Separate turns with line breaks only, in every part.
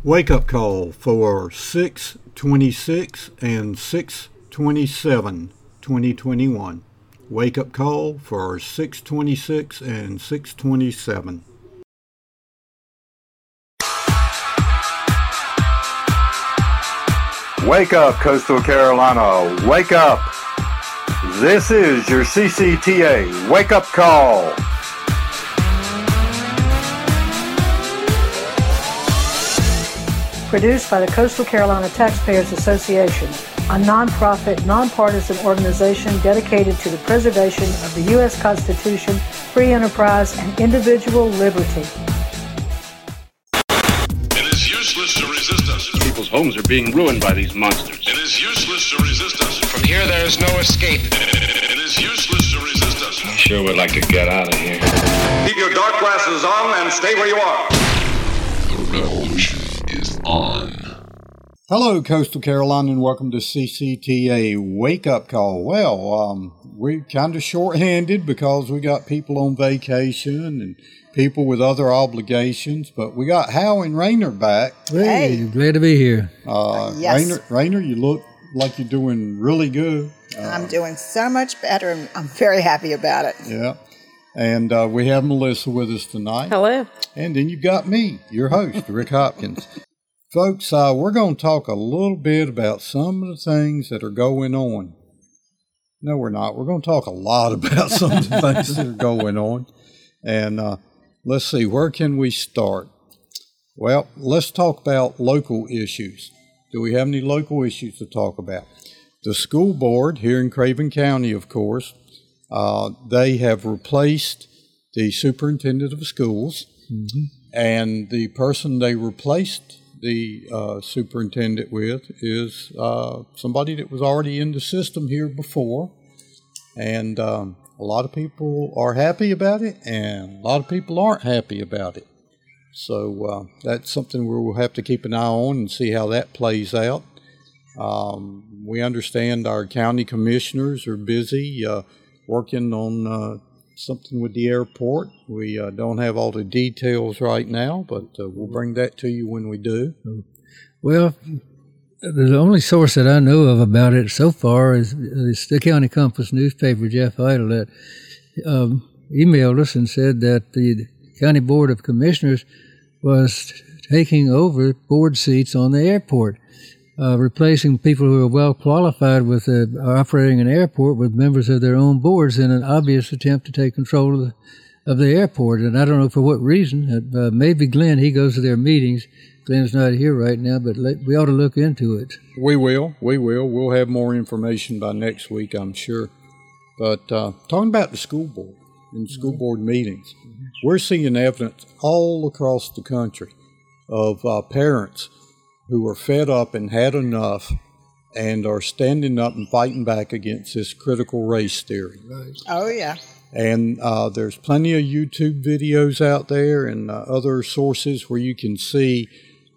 Wake up call for 6/26 and 6/27/2021. Wake up call for 6/26 and 6/27.
Wake up, Coastal Carolina. Wake up. This is your CCTA Wake Up Call.
Produced by the Coastal Carolina Taxpayers Association, a nonprofit, nonpartisan organization dedicated to the preservation of the U.S. Constitution, free enterprise, and individual liberty.
It is useless to resist us.
People's homes are being ruined by these monsters.
It is useless to resist us.
From here, there is no escape.
It is useless to resist us.
I sure would like to get out of here.
Keep your dark glasses on and stay where you are.
The revolution is on.
Hello, Coastal Carolina, and welcome to CCTA Wake Up Call. Well, we're kind of short-handed because we got people on vacation and people with other obligations, but we got Hal and Rainer back.
Hey, glad to be here.
Yes.
Rainer, you look like you're doing really good.
I'm doing so much better, and I'm very happy about it.
Yeah. And we have Melissa with us tonight.
Hello.
And then you've got me, your host, Rick Hopkins. Folks, we're going to talk a little bit about some of the things that are going on. No, we're not. We're going to talk a lot about some of the things that are going on. And let's see, where can we start? Well, let's talk about local issues. Do we have any local issues to talk about? The school board here in Craven County, of course, they have replaced the superintendent of schools, and the person they replaced the superintendent with is somebody that was already in the system here before, and a lot of people are happy about it, and a lot of people aren't happy about it. So that's something we'll have to keep an eye on and see how that plays out. We understand our county commissioners are busy working on something with the airport. We don't have all the details right now, but we'll bring that to you when we do.
Well, the only source that I know of about it so far is the County Compass newspaper, Jeff Idle, that emailed us and said that the County Board of Commissioners was taking over board seats on the airport, replacing people who are well qualified with operating an airport with members of their own boards in an obvious attempt to take control of the airport. And I don't know for what reason. Maybe Glenn, he goes to their meetings. Glenn's not here right now, but we ought to look into it.
We will. We'll have more information by next week, I'm sure. But talking about the school board and school board meetings, we're seeing evidence all across the country of parents who are fed up and had enough and are standing up and fighting back against this critical race theory.
Right.
Oh, yeah.
And there's plenty of YouTube videos out there and other sources where you can see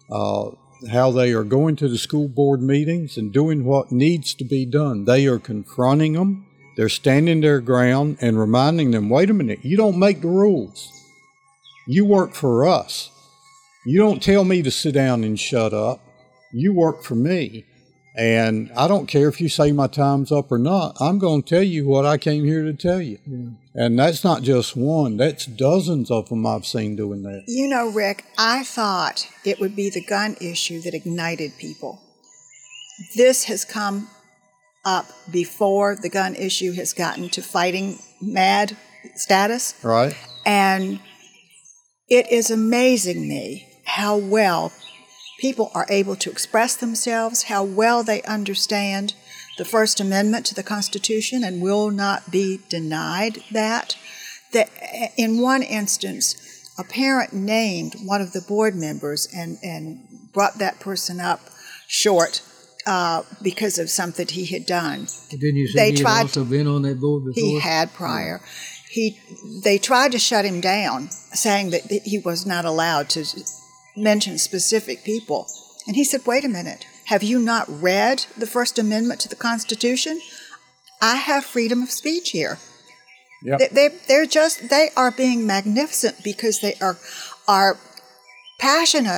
how they are going to the school board meetings and doing what needs to be done. They are confronting them. They're standing their ground and reminding them, wait a minute, you don't make the rules. You work for us. You don't tell me to sit down and shut up. You work for me. And I don't care if you say my time's up or not. I'm going to tell you what I came here to tell you. Yeah. And that's not just one. That's dozens of them I've seen doing that.
You know, Rick, I thought it would be the gun issue that ignited people. This has come up before the gun issue has gotten to fighting mad status.
Right.
And it is amazing me how well people are able to express themselves, how well they understand the First Amendment to the Constitution and will not be denied that. That in one instance, a parent named one of the board members and brought that person up short because of something he had done.
Didn't you say he had also been on that board before?
He had prior. They tried to shut him down, saying that he was not allowed to mention specific people. And he said, wait a minute, have you not read the First Amendment to the Constitution? I have freedom of speech here. Yep. They are being magnificent because they are passionate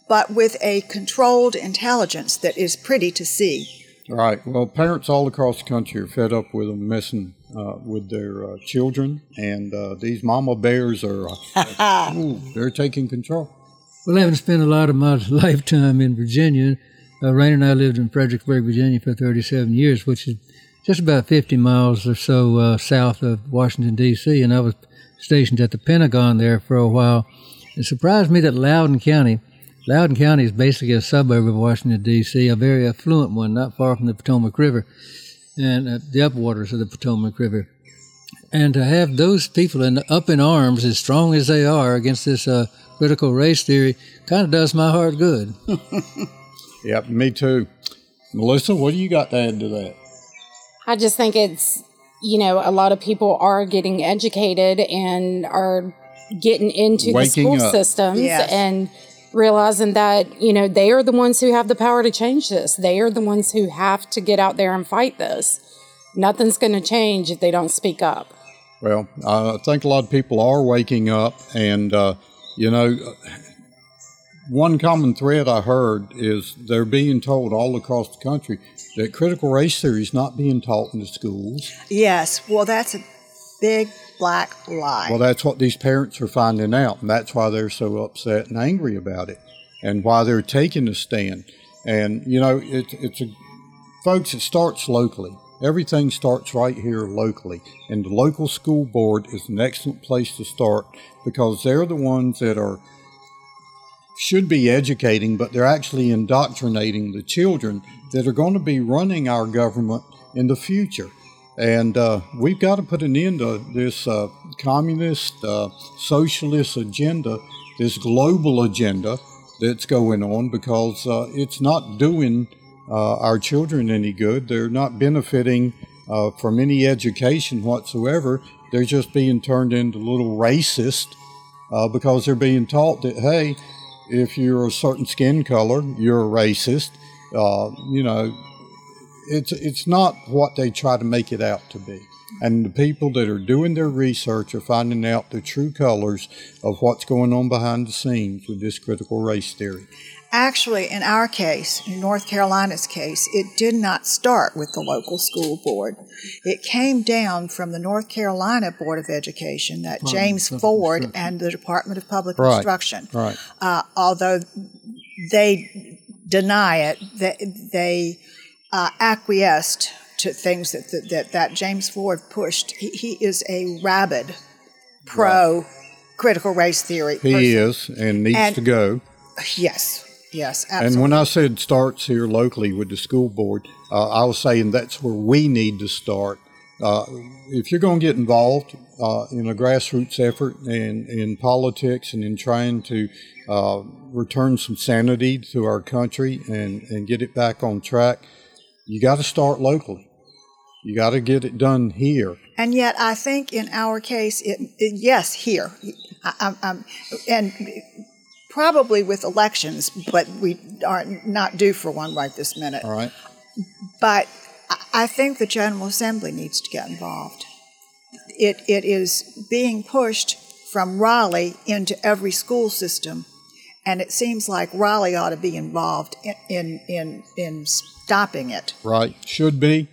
but with a controlled intelligence that is pretty to see.
Right. Well, parents all across the country are fed up with them messing with their children, and these mama bears are they're taking control.
Well, having spent a lot of my lifetime in Virginia, Rain and I lived in Fredericksburg, Virginia for 37 years, which is just about 50 miles or so south of Washington, D.C., and I was stationed at the Pentagon there for a while. It surprised me that Loudoun County is basically a suburb of Washington, D.C., a very affluent one, not far from the Potomac River and the upwaters of the Potomac River. And to have those people up in arms as strong as they are against this critical race theory kind of does my heart good.
Yep, me too. Melissa, what do you got to add to that?
I just think it's, a lot of people are getting educated and are getting into the school systems and realizing that, they are the ones who have the power to change this. They are the ones who have to get out there and fight this. Nothing's going to change if they don't speak up.
Well, I think a lot of people are waking up, and, one common thread I heard is they're being told all across the country that critical race theory is not being taught in the schools.
Yes, well, that's a big black lie.
Well, that's what these parents are finding out, and that's why they're so upset and angry about it, and why they're taking a stand. And, folks, it starts locally. Everything starts right here locally, and the local school board is an excellent place to start because they're the ones that should be educating, but they're actually indoctrinating the children that are going to be running our government in the future. And we've got to put an end to this communist, socialist agenda, this global agenda that's going on, because it's not doing our children any good. They're not benefiting from any education whatsoever. They're just being turned into little racists because they're being taught that, hey, if you're a certain skin color, you're a racist. It's not what they try to make it out to be. And the people that are doing their research are finding out the true colors of what's going on behind the scenes with this critical race theory.
Actually, in our case, in North Carolina's case, it did not start with the local school board. It came down from the North Carolina Board of Education, that James Ford and the Department of Public Instruction.
Right.
Although they deny it, they acquiesced to things that James Ford pushed. He is a rabid pro-critical race theory person.
He is, and needs to go.
Yes, absolutely.
And when I said starts here locally with the school board, I was saying that's where we need to start. If you're going to get involved in a grassroots effort and in politics and in trying to return some sanity to our country and get it back on track, you got to start locally. You got to get it done here.
And yet I think in our case, yes, here. And probably with elections, but we are not due for one right this minute.
All right.
But I think the General Assembly needs to get involved. It is being pushed from Raleigh into every school system, and it seems like Raleigh ought to be involved in stopping it.
Right, should be.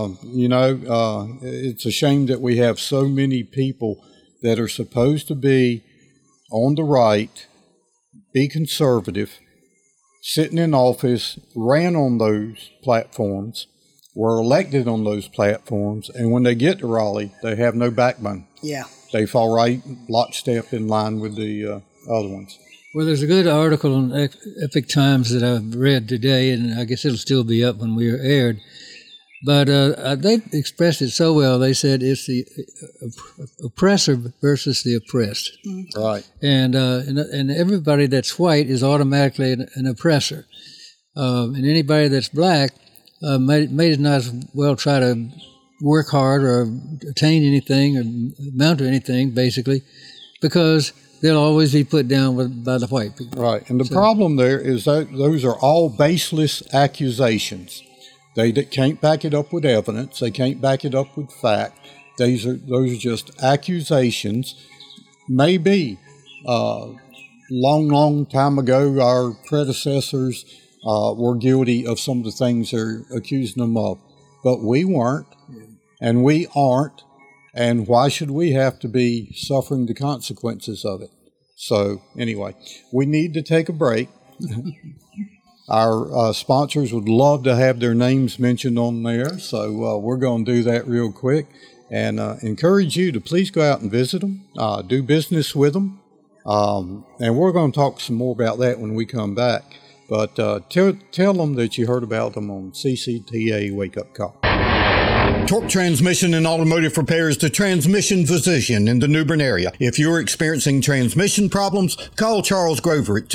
It's a shame that we have so many people that are supposed to be on the right, be conservative, sitting in office, ran on those platforms, were elected on those platforms, and when they get to Raleigh, they have no backbone.
Yeah.
They fall right lockstep in line with the other ones.
Well, there's a good article on Epic Times that I've read today, and I guess it'll still be up when we're aired. But they expressed it so well. They said it's the oppressor versus the oppressed.
Mm-hmm.
Right.
And everybody that's white is automatically an oppressor. And anybody that's black may not as well try to work hard or attain anything or amount to anything, basically, because they'll always be put down by the white people.
Right. And the problem there is that those are all baseless accusations. They can't back it up with evidence. They can't back it up with fact. Those are just accusations. Maybe, long time ago, our predecessors were guilty of some of the things they're accusing them of. But we weren't, and we aren't, and why should we have to be suffering the consequences of it? So anyway, we need to take a break. Our sponsors would love to have their names mentioned on there, so we're going to do that real quick and encourage you to please go out and visit them, do business with them, and we're going to talk some more about that when we come back. But tell them that you heard about them on CCTA Wake Up Call. Torque Transmission and Automotive Repair is the transmission physician in the New Bern area. If you're experiencing transmission problems, call Charles Grover at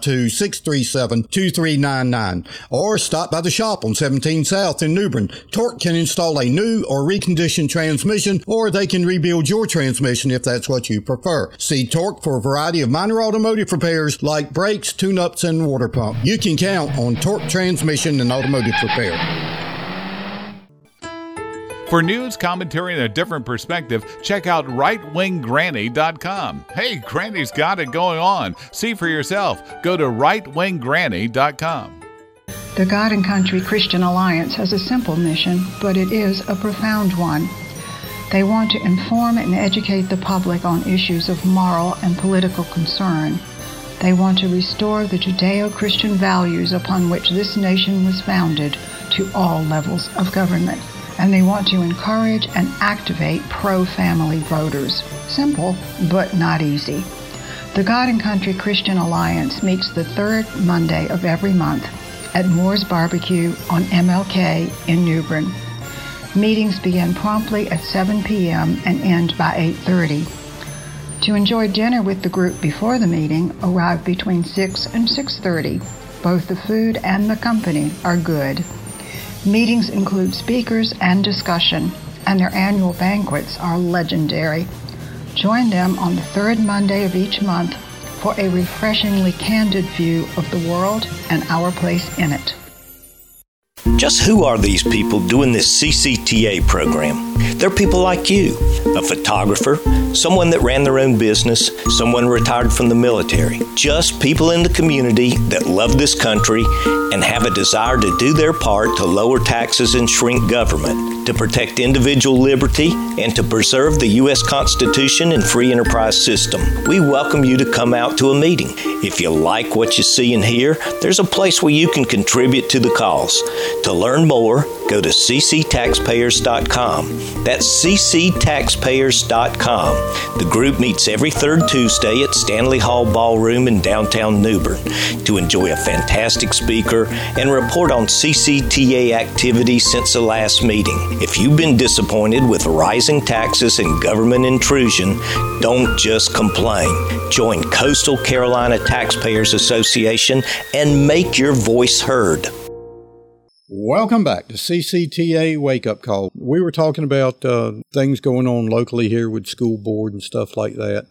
252-637-2399 or stop by the shop on 17 South in New Bern. Torque can install a new or reconditioned transmission, or they can rebuild your transmission if that's what you prefer. See Torque for a variety of minor automotive repairs like brakes, tune-ups, and water pump. You can count on Torque Transmission and Automotive Repair.
For news, commentary, and a different perspective, check out rightwinggranny.com. Hey, Granny's got it going on. See for yourself. Go to rightwinggranny.com.
The God and Country Christian Alliance has a simple mission, but it is a profound one. They want to inform and educate the public on issues of moral and political concern. They want to restore the Judeo-Christian values upon which this nation was founded to all levels of government. And they want to encourage and activate pro-family voters. Simple, but not easy. The God and Country Christian Alliance meets the third Monday of every month at Moore's Barbecue on MLK in New Bern. Meetings begin promptly at 7 p.m. and end by 8:30. To enjoy dinner with the group before the meeting, arrive between 6 and 6:30. Both the food and the company are good. Meetings include speakers and discussion, and their annual banquets are legendary. Join them on the third Monday of each month for a refreshingly candid view of the world and our place in it.
Just who are these people doing this CCTA program? They're people like you, a photographer, someone that ran their own business, someone retired from the military, just people in the community that love this country and have a desire to do their part to lower taxes and shrink government, to protect individual liberty, and to preserve the U.S. Constitution and free enterprise system. We welcome you to come out to a meeting. If you like what you see and hear, there's a place where you can contribute to the cause. To learn more, go to cctaxpayers.com. That's cctaxpayers.com. The group meets every third Tuesday at Stanley Hall Ballroom in downtown New Bern to enjoy a fantastic speaker and report on CCTA activities since the last meeting. If you've been disappointed with rising taxes and government intrusion, don't just complain. Join Coastal Carolina Taxpayers Association and make your voice heard.
Welcome back to CCTA Wake Up Call. We were talking about things going on locally here with school board and stuff like that.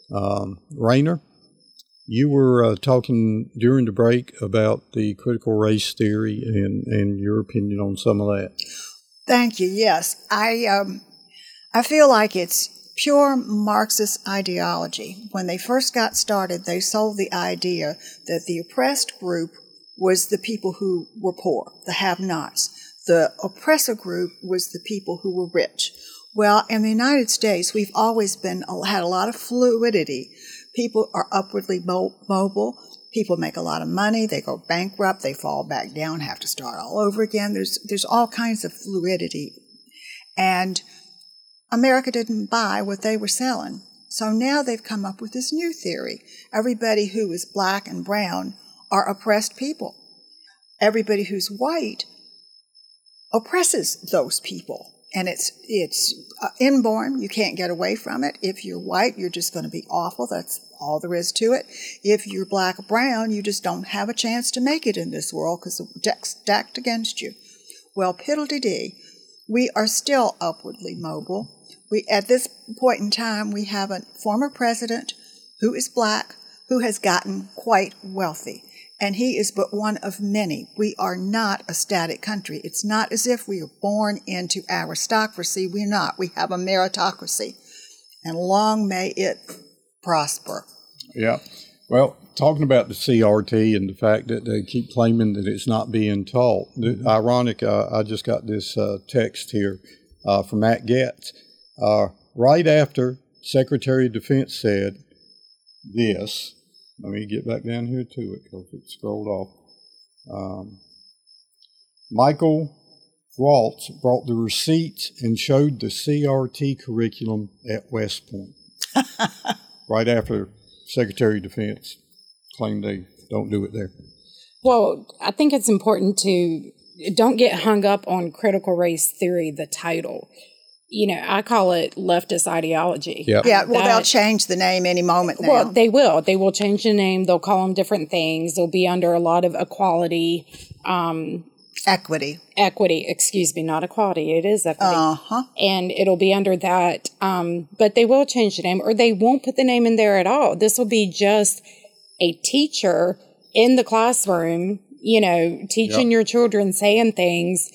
Rainer, you were talking during the break about the critical race theory and your opinion on some of that.
Thank you. Yes, I feel like it's pure Marxist ideology. When they first got started, they sold the idea that the oppressed group was the people who were poor, the have-nots. The oppressor group was the people who were rich. Well, in the United States, we've always had a lot of fluidity. People are upwardly mobile. People make a lot of money. They go bankrupt. They fall back down, have to start all over again. There's all kinds of fluidity. And America didn't buy what they were selling. So now they've come up with this new theory. Everybody who is black and brown are oppressed people. Everybody who's white oppresses those people. And it's inborn. You can't get away from it. If you're white, you're just going to be awful. That's all there is to it. If you're black or brown, you just don't have a chance to make it in this world because the deck's stacked against you. Well, piddle-de-dee, we are still upwardly mobile. At this point in time, we have a former president who is black who has gotten quite wealthy. And he is but one of many. We are not a static country. It's not as if we are born into aristocracy. We're not. We have a meritocracy. And long may it prosper.
Yeah. Well, talking about the CRT and the fact that they keep claiming that it's not being taught, ironic, I just got this text here from Matt Gaetz. Right after Secretary of Defense said this, let me get back down here to it because it scrolled off. Michael Waltz brought the receipts and showed the CRT curriculum at West Point. Right after Secretary of Defense claimed they don't do it there.
Well, I think it's important to don't get hung up on critical race theory, the title. You know, I call it leftist ideology.
Yep.
Yeah, well, they'll change the name any moment now.
Well, they will. They will change the name. They'll call them different things. They'll be under a lot of equality.
Equity,
excuse me, not equality. It is equity. And it'll be under that. But they will change the name, or they won't put the name in there at all. This will be just a teacher in the classroom, you know, teaching your children, saying things.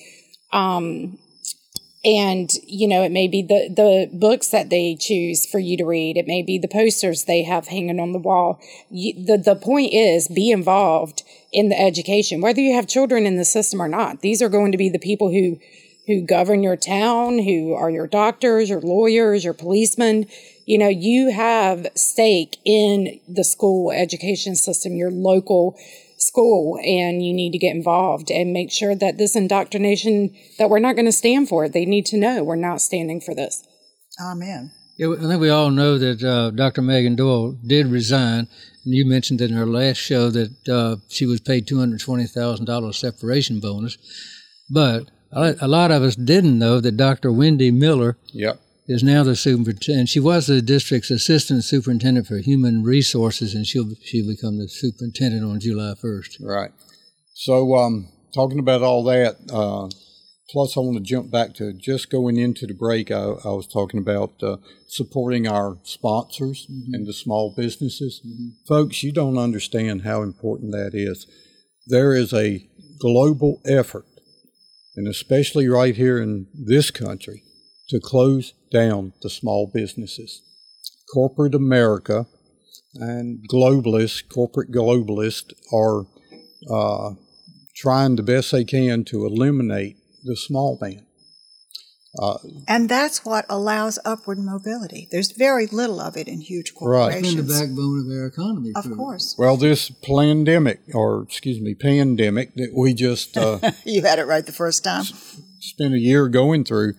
And, you know, it may be the books that they choose for you to read. It may be the posters they have hanging on the wall. The point is, be involved in the education, whether you have children in the system or not. These are going to be the people who govern your town, who are your doctors, your lawyers, your policemen. You know, you have stake in the school education system, your local school, and you need to get involved and make sure that this indoctrination, that we're not going to stand for it. They need to know we're not standing for this.
Amen.
Yeah, I think we all know that Dr. Megan Doyle did resign. And you mentioned in her last show that she was paid $220,000 separation bonus. But a lot of us didn't know that Dr. Wendy Miller is now the superintendent. She was the district's assistant superintendent for human resources, and she'll become the superintendent on July 1st.
Right. So talking about all that, plus I want to jump back to just going into the break. I was talking about supporting our sponsors and the small businesses. Folks, you don't understand how important that is. There is a global effort, and especially right here in this country, to close down the small businesses. Corporate America and corporate globalists are trying the best they can to eliminate the small man.
And that's what allows upward mobility. There's very little of it in huge corporations.
It's been the backbone of our economy.
Of course.
Well, this pandemic that we just...
You had it right the first time.
Spent a year going through.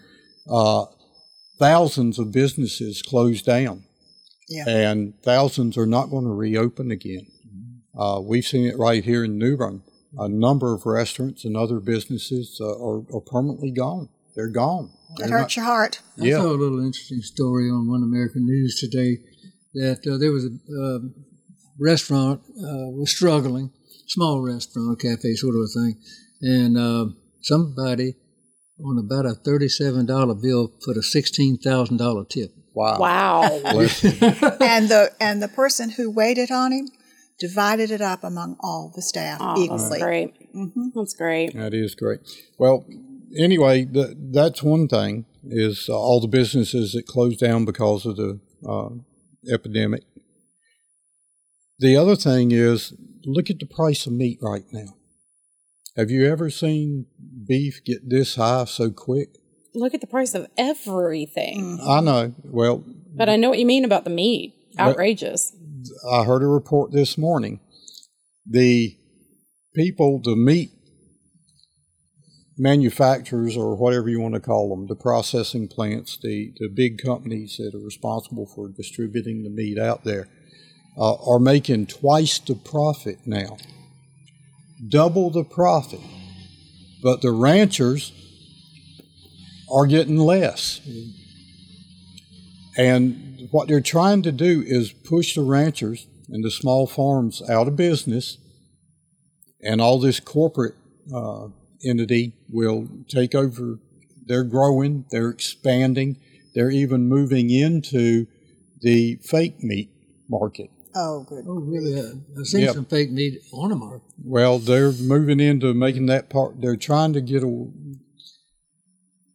Thousands of businesses closed down, and thousands are not going to reopen again. We've seen it right here in New Bern. A number of restaurants and other businesses are permanently gone. They're gone.
It hurts your heart.
I saw a little interesting story on One American News today that there was a restaurant was struggling, small restaurant, cafe sort of a thing, and somebody on about a $37 bill put a $16,000 tip.
Wow.
And the person who waited on him divided it up among all the staff equally.
That's great. That's great.
That is great. Well, anyway, that's one thing, is all the businesses that closed down because of the epidemic. The other thing is, look at the price of meat right now. Have you ever seen beef get this high so quick?
Look at the price of everything.
I know. Well,
but I know what you mean about the meat. Outrageous.
I heard a report this morning. The meat manufacturers, or whatever you want to call them, the processing plants, the big companies that are responsible for distributing the meat out there, are making twice the profit now. Double the profit. But the ranchers are getting less. And what they're trying to do is push the ranchers and the small farms out of business, and all this corporate entity will take over. They're growing, they're expanding, they're even moving into the fake meat market.
Oh, good.
Oh, really? I've seen some fake meat on the market.
Well, they're moving into making that part. They're trying to get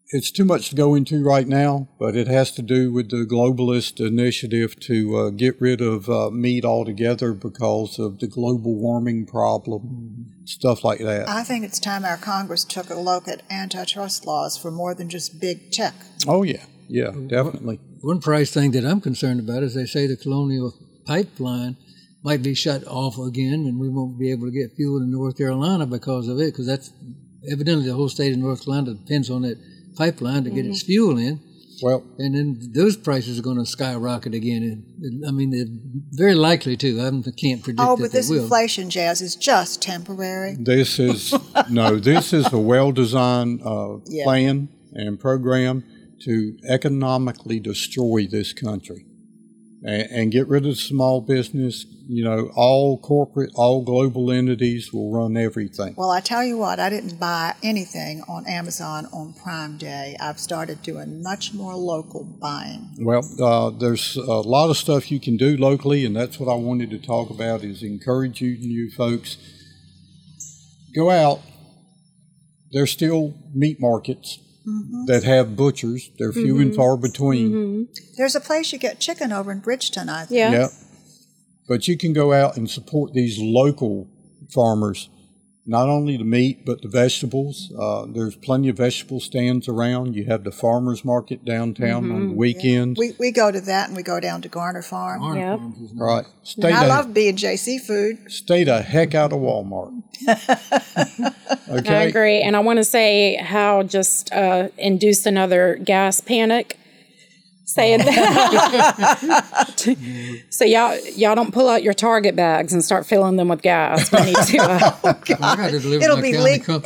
it's too much to go into right now, but it has to do with the globalist initiative to get rid of meat altogether because of the global warming problem, stuff like that.
I think it's time our Congress took a look at antitrust laws for more than just big tech.
Oh, yeah. Yeah, definitely.
One price thing that I'm concerned about is they say the Colonial Pipeline might be shut off again, and we won't be able to get fuel in North Carolina because of it, because that's evidently the whole state of North Carolina depends on that pipeline to get its fuel in.
Well,
and then those prices are going to skyrocket again. I mean, they're very likely to. I can't predict.
Oh, but this inflation jazz is just temporary.
This is this is a well-designed plan and program to economically destroy this country and get rid of small business. You know, all corporate, all global entities will run everything.
Well, I tell you what, I didn't buy anything on Amazon on Prime Day. I've started doing much more local buying.
Well, there's a lot of stuff you can do locally, and that's what I wanted to talk about, is encourage you folks. Go out. There's still meat markets that have butchers. They're few and far between.
There's a place you get chicken over in Bridgeton, I think.
Yeah. But you can go out and support these local farmers, not only the meat, but the vegetables. There's plenty of vegetable stands around. You have the farmers market downtown on the weekends.
Yeah. We go to that, and we go down to Garner Farm.
Right.
I love B&J Seafood.
Stay the heck out of Walmart. Okay?
I agree. And I want to say how just induced another gas panic. Saying that. So y'all don't pull out your Target bags and start filling them with gas. We need to.
It'll be legal.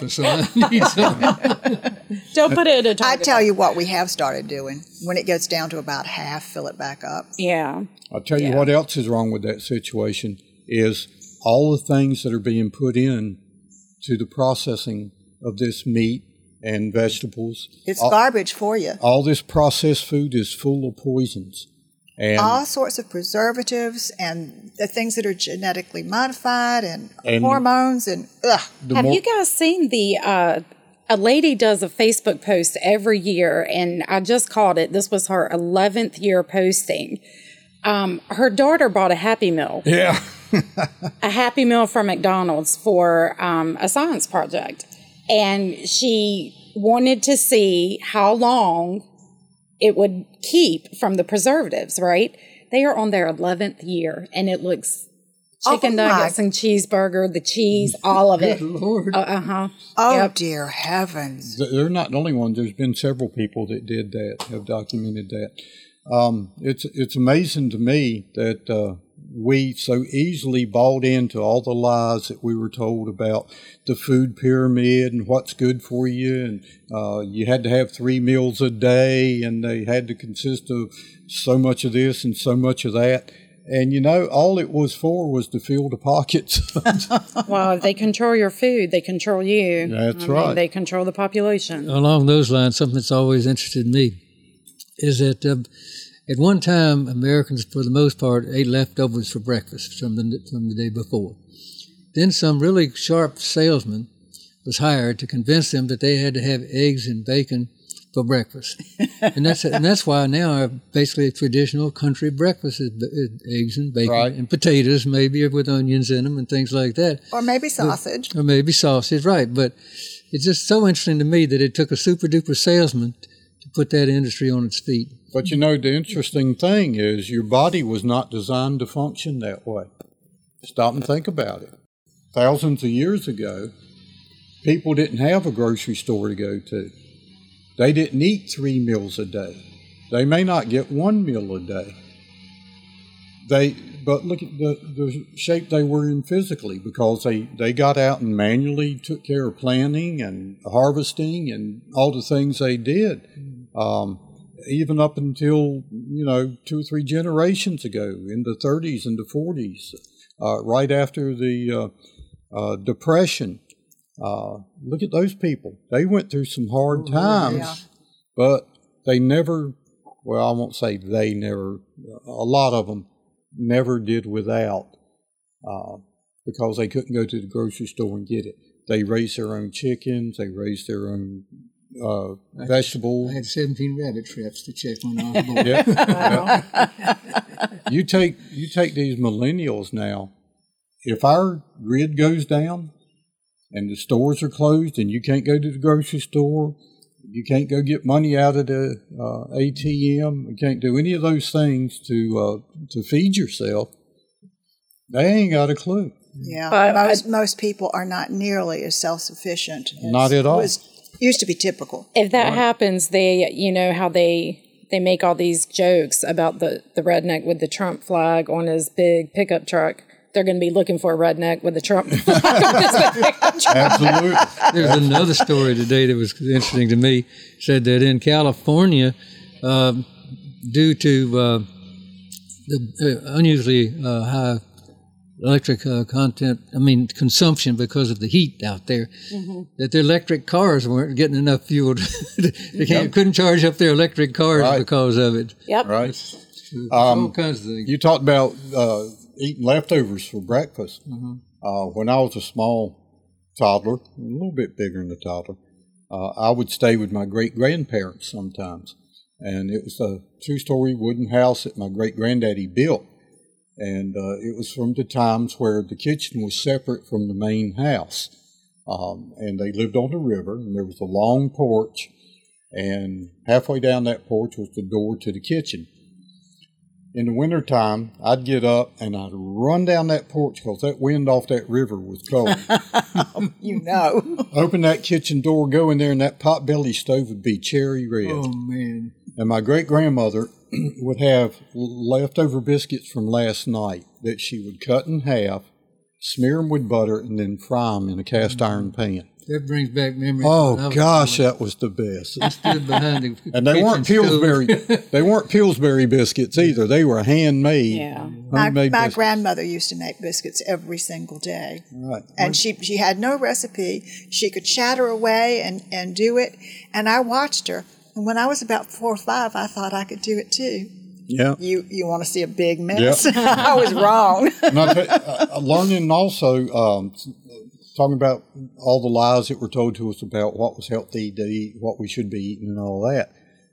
Don't put it in a Target.
I tell you what we have started doing. When it gets down to about half, fill it back up.
Yeah.
I'll tell you what else is wrong with that situation is all the things that are being put in to the processing of this meat and vegetables.
It's garbage for you.
All this processed food is full of poisons. And
all sorts of preservatives and the things that are genetically modified and hormones and
Have you guys seen a lady does a Facebook post every year, and I just caught it. This was her 11th year posting. Her daughter bought a Happy Meal.
Yeah.
A Happy Meal from McDonald's for a science project. And she wanted to see how long it would keep from the preservatives, right? They are on their 11th year, and it looks chicken nuggets and cheeseburger, the cheese, all of it.
Good Lord.
Dear heavens.
They're not the only ones. There's been several people that did that, have documented that. It's amazing to me that we so easily bought into all the lies that we were told about the food pyramid and what's good for you, and you had to have 3 meals a day, and they had to consist of so much of this and so much of that. And, you know, all it was for was to fill the pockets.
Well, if they control your food, they control you.
That's right.
They control the population.
Along those lines, something that's always interested me is that at one time, Americans, for the most part, ate leftovers for breakfast from the day before. Then some really sharp salesman was hired to convince them that they had to have eggs and bacon for breakfast. and that's why now basically a traditional country breakfast is eggs and bacon and potatoes, maybe with onions in them and things like that.
Or maybe sausage.
Or maybe sausage, right. But it's just so interesting to me that it took a super-duper salesman to put that industry on its feet.
But, you know, the interesting thing is your body was not designed to function that way. Stop and think about it. Thousands of years ago, people didn't have a grocery store to go to. They didn't eat 3 meals a day. They may not get 1 meal a day. But look at the shape they were in physically, because they got out and manually took care of planting and harvesting and all the things they did. Even up until, 2 or 3 generations ago, in the 30s and the 40s, right after the Depression. Look at those people. They went through some hard times, but they never, well, I won't say they never, a lot of them never did without, because they couldn't go to the grocery store and get it. They raised their own chickens, they raised their own vegetable.
I had 17 rabbit traps to check when I was born.
Yeah. You take these millennials now. If our grid goes down and the stores are closed and you can't go to the grocery store, you can't go get money out of the ATM, you can't do any of those things to feed yourself, they ain't got a clue.
Yeah, but most people are not nearly as self-sufficient as
not at all.
Used to be typical.
If that happens, how they make all these jokes about the redneck with the Trump flag on his big pickup truck. They're going to be looking for a redneck with a Trump flag on his big pickup truck.
Absolutely.
There's another story today that was interesting to me. Said that in California, due to the unusually high electric consumption because of the heat out there, that their electric cars weren't getting enough fuel. They couldn't charge up their electric cars because of it.
Yep.
Right.
All kinds of things.
You talked about eating leftovers for breakfast. When I was a small toddler, a little bit bigger than a toddler, I would stay with my great-grandparents sometimes. And it was a two-story wooden house that my great-granddaddy built. And it was from the times where the kitchen was separate from the main house. And they lived on the river, and there was a long porch, and halfway down that porch was the door to the kitchen. In the wintertime, I'd get up and I'd run down that porch because that wind off that river was cold. Open that kitchen door, go in there, and that potbelly stove would be cherry red.
Oh, man.
And my great-grandmother would have leftover biscuits from last night that she would cut in half, smear them with butter, and then fry them in a cast iron pan.
That brings back memories.
Oh gosh, that was the best.
I stood behind the
and they weren't Pillsbury. They weren't Pillsbury biscuits either. They were handmade.
Yeah, my grandmother used to make biscuits every single day.
Right,
and she had no recipe. She could chatter away and do it. And I watched her. And when I was about 4 or 5, I thought I could do it too.
Yeah.
You want to see a big mess? Yep. I was wrong.
Learning also. Talking about all the lies that were told to us about what was healthy to eat, what we should be eating, and all that.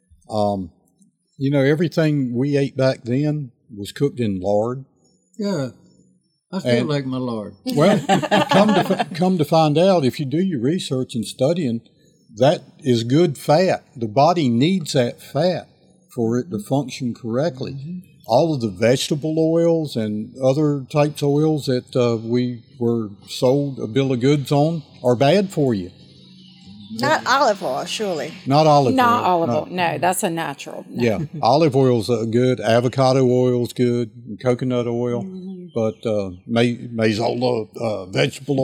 Everything we ate back then was cooked in lard.
Yeah, I feel like my lard.
Well, come to find out, if you do your research and studying, that is good fat. The body needs that fat for it to function correctly. Mm-hmm. All of the vegetable oils and other types of oils that we were sold a bill of goods on are bad for you.
Not olive oil, surely.
Not olive oil.
Not olive oil. No, that's a natural. No.
Yeah, olive oil's good. Avocado oil's good. Coconut oil. Mm-hmm. But Mazola vegetable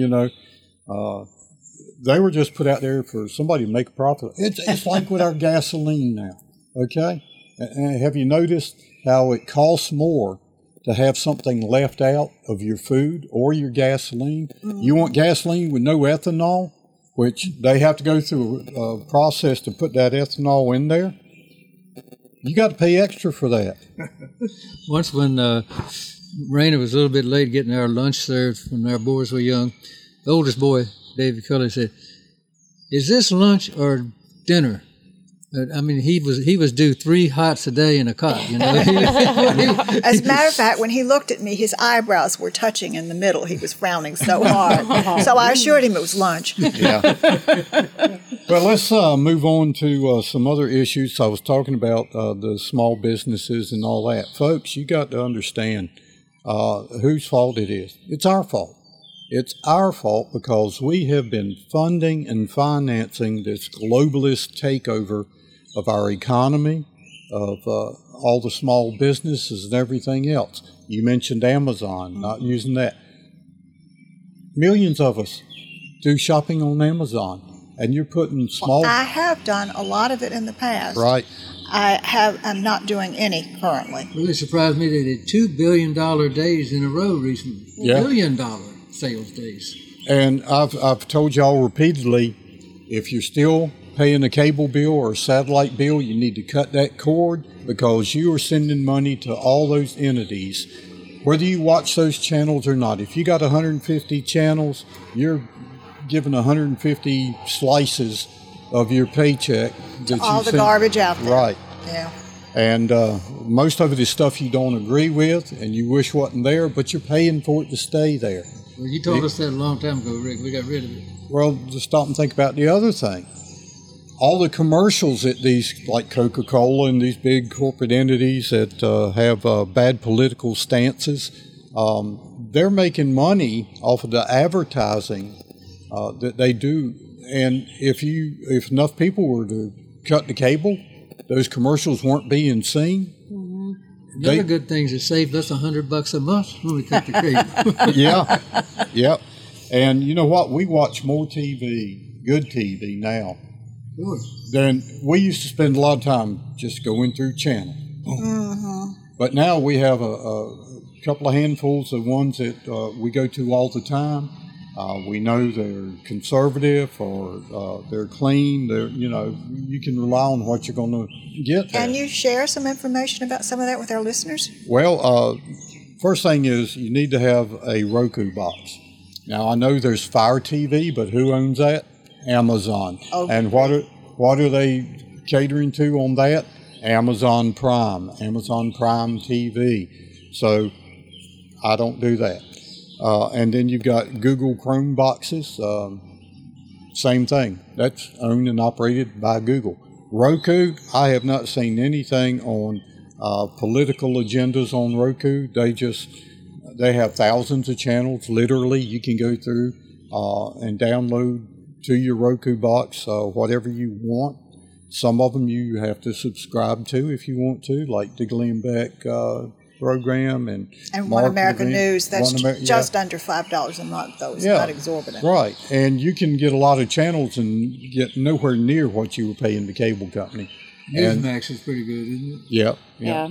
oil, they were just put out there for somebody to make a profit. It's like with our gasoline now, okay? And have you noticed how it costs more to have something left out of your food or your gasoline? Mm-hmm. You want gasoline with no ethanol, which they have to go through a process to put that ethanol in there. You got to pay extra for that.
Once when Raina was a little bit late getting our lunch served when our boys were young, the oldest boy, David Cully, said, "Is this lunch or dinner?" I mean, he was due 3 hots a day in a cot,
As a matter of fact, when he looked at me, his eyebrows were touching in the middle. He was frowning so hard. So I assured him it was lunch.
Yeah. Well, let's move on to some other issues. I was talking about the small businesses and all that. Folks, you got to understand whose fault it is. It's our fault. It's our fault because we have been funding and financing this globalist takeover of our economy, of all the small businesses and everything else. You mentioned Amazon, not using that. Millions of us do shopping on Amazon, and you're putting small...
Well, I have done a lot of it in the past.
Right.
I'm not doing any currently.
It really surprised me they did $2 billion days in a row recently.
Yeah.
$1 billion sales days.
And I've told y'all repeatedly, if you're still paying a cable bill or a satellite bill, you need to cut that cord because you are sending money to all those entities, whether you watch those channels or not. If you got 150 channels, you're giving 150 slices of your paycheck.
To all the garbage out there.
Right.
Yeah.
And most of it is stuff you don't agree with and you wish wasn't there, but you're paying for it to stay there.
Well, you told us that a long time ago, Rick. We got rid of it.
Well, just stop and think about the other thing. All the commercials at these, like Coca-Cola and these big corporate entities that have bad political stances, they're making money off of the advertising that they do. And if enough people were to cut the cable, those commercials weren't being seen.
Mm-hmm. Another good thing is it saved us $100 a month when we cut the cable.
Yeah. And you know what? We watch more TV, good TV now, than we used to spend a lot of time just going through channels. Mm-hmm. But now we have a couple of handfuls of ones that we go to all the time. We know they're conservative or they're clean. You can rely on what you're going to get there.
Can you share some information about some of that with our listeners?
Well, first thing is you need to have a Roku box. Now, I know there's Fire TV, but who owns that? Amazon. Okay. And what are they catering to on that? Amazon Prime TV. So I don't do that. And then you've got Google Chrome boxes. Same thing. That's owned and operated by Google. Roku, I have not seen anything on political agendas on Roku. They have thousands of channels. Literally, you can go through and download to your Roku box whatever you want. Some of them you have to subscribe to if you want to, like the Glenn Beck program and
One American News. That's just under $5 a month, though. It's not exorbitant.
Right. And you can get a lot of channels and get nowhere near what you were paying the cable company.
Newsmax is pretty good, isn't it?
Yeah.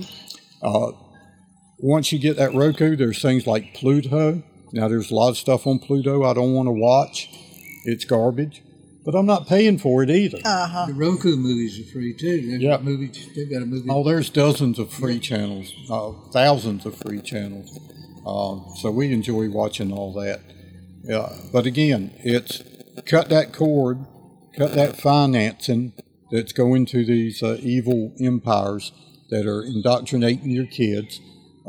Once you get that Roku, there's things like Pluto. Now, there's a lot of stuff on Pluto I don't want to watch. It's garbage. But I'm not paying for it either.
The Roku movies are free, too. They've got a movie.
Oh, there's dozens of free channels, thousands of free channels. So we enjoy watching all that. But again, it's cut that cord, cut that financing that's going to these evil empires that are indoctrinating your kids.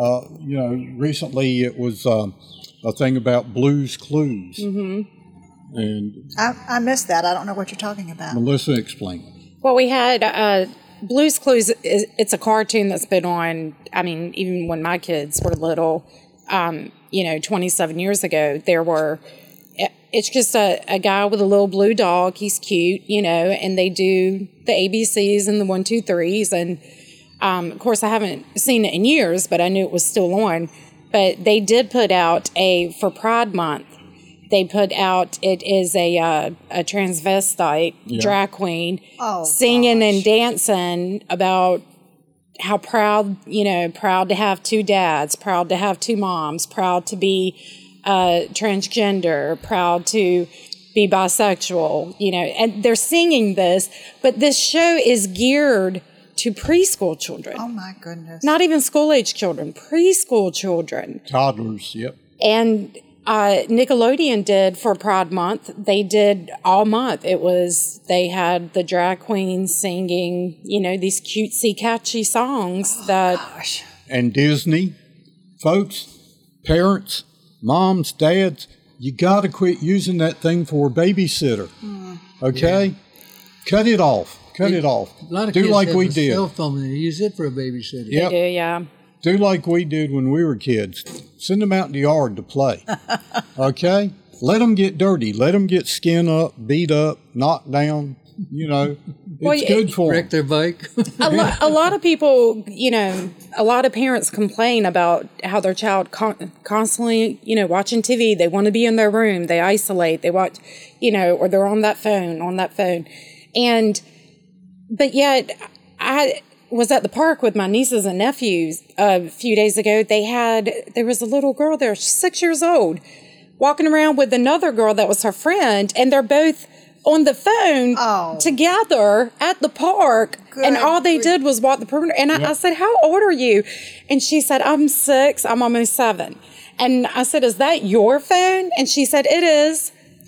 Recently it was a thing about Blue's Clues. Mm-hmm. And
I missed that. I don't know what you're talking about.
Melissa, explain.
Well, we had Blue's Clues. It's a cartoon that's been on, even when my kids were little, 27 years ago, it's just a guy with a little blue dog. He's cute, and they do the ABCs and the 1, 2, 3s. And, of course, I haven't seen it in years, but I knew it was still on. But they did put out for Pride Month, they put out, it is a transvestite drag queen singing and dancing about how proud to have 2 dads, proud to have 2 moms, proud to be transgender, proud to be bisexual, and they're singing this, but this show is geared to preschool children.
Oh my goodness.
Not even school-age children, preschool children.
Toddlers, yep.
And Nickelodeon did for Pride Month. They did all month. They had the drag queens singing, these cutesy, catchy songs
Gosh.
And Disney, folks, parents, moms, dads, you got to quit using that thing for a babysitter. Okay? Yeah. Cut it off. It off.
A lot of kids have a cell phone and they use it for a babysitter.
Yep.
They do, yeah.
Do like we did when we were kids. Send them out in the yard to play. Okay? Let them get dirty. Let them get skin up, beat up, knocked down. It's good for them.
Wreck their bike.
A lot of people, a lot of parents complain about how their child constantly, watching TV. They want to be in their room. They isolate. They watch, or they're on that phone. But yet, I was at the park with my nieces and nephews a few days ago. There was a little girl there, 6 years old, walking around with another girl that was her friend, and they're both on the phone together at the park. And all they did was walk the perimeter. And I said, how old are you? And she said, I'm 6, I'm almost 7. And I said, is that your phone? And she said, it is.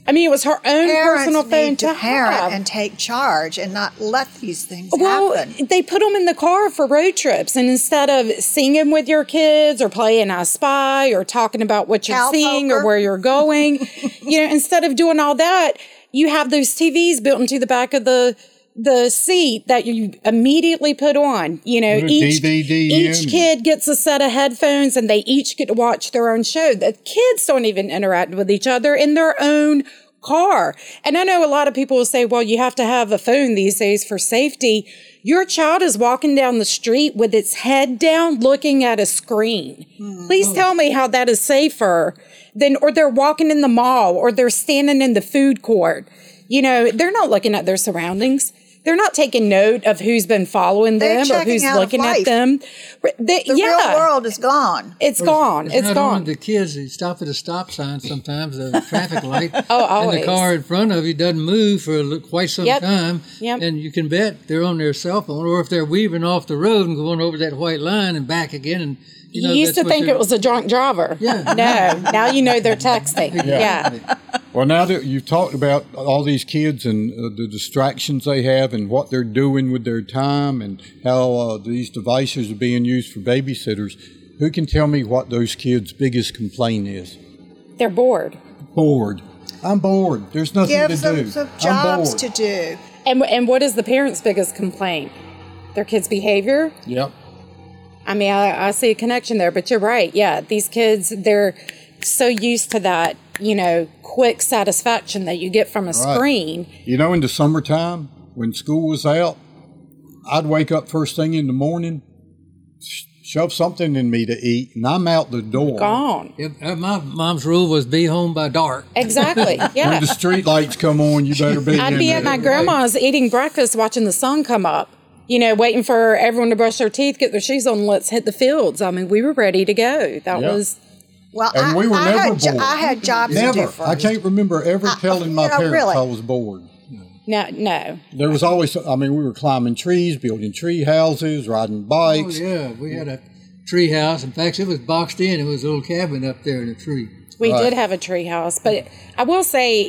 I mean, it was her own personal phone to
parent
have.
And take charge and not let these things happen.
Well, they put them in the car for road trips, and instead of singing with your kids or playing I Spy or talking about what you're seeing or where you're going, instead of doing all that, you have those TVs built into the back of the seat that you immediately put on. Each kid gets a set of headphones and they each get to watch their own show. The kids don't even interact with each other in their own car. And I know a lot of people will say, well, you have to have a phone these days for safety. Your child is walking down the street with its head down looking at a screen. Please tell me how that is safer or they're walking in the mall or they're standing in the food court. They're not looking at their surroundings. They're not taking note of who's been following them or who's looking at them.
The real world is gone.
It's gone. It's
not
gone.
Only the kids, they stop at a stop sign sometimes, a traffic light.
Always.
And the car in front of you doesn't move for quite some time.
Yep.
And you can bet they're on their cell phone, or if they're weaving off the road and going over that white line and back again. And
you used to think it was a drunk driver.
Yeah.
No, now they're texting. Yeah.
Well, now that you've talked about all these kids and the distractions they have and what they're doing with their time and how these devices are being used for babysitters, who can tell me what those kids' biggest complaint is?
They're bored.
Bored. I'm bored. There's nothing to do.
Give them some jobs to do.
And what is the parents' biggest complaint? Their kids' behavior?
Yep.
I mean, I see a connection there, but you're right. Yeah, these kids, they're so used to that, quick satisfaction that you get from a screen.
In the summertime, when school was out, I'd wake up first thing in the morning, shove something in me to eat, and I'm out the door.
Gone.
My mom's rule was be home by dark.
Exactly, yeah.
When the street lights come on, you better be
I'd be at my grandma's eating breakfast, watching the sun come up. Waiting for everyone to brush their teeth, get their shoes on, let's hit the fields. I mean, we were ready to go. That was...
Well,
and we were never bored.
I had jobs to do first.
I can't remember ever telling my parents I was bored.
No.
There was always, we were climbing trees, building tree houses, riding bikes.
Oh, yeah. We had a tree house. In fact, it was boxed in. It was a little cabin up there in a tree.
We did have a tree house. But I will say,